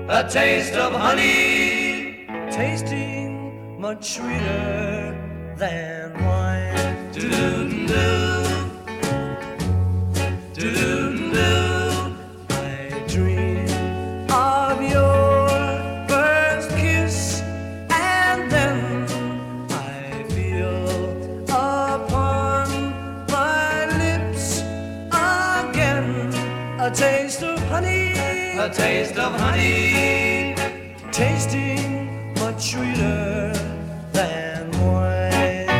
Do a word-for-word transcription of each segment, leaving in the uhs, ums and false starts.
a taste of honey, tasting much sweeter than wine. Do-do-do, do-do-do. I dream of your first kiss, and then I feel upon my lips again a taste of honey, a taste of honey, tasting much sweeter than wine.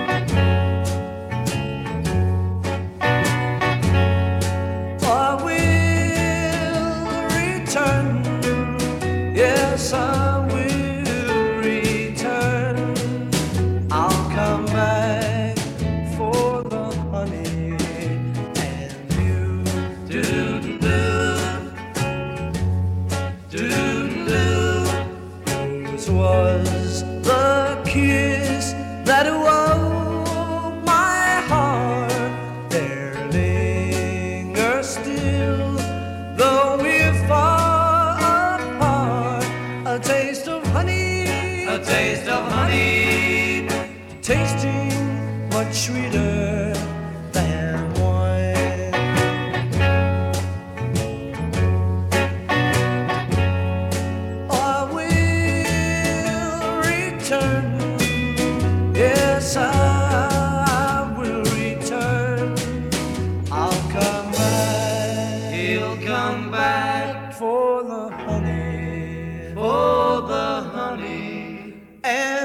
I will return, yes I will return. I'll come back for the honey and you. do-do-do, do-do-do. Whose was the kiss that awoke my heart? There lingers still, though we're far apart, a taste of honey, A taste of honey, tasting much sweeter than wine. I will return, yes I will return. I'll come back, he'll come back for the honey for the honey. and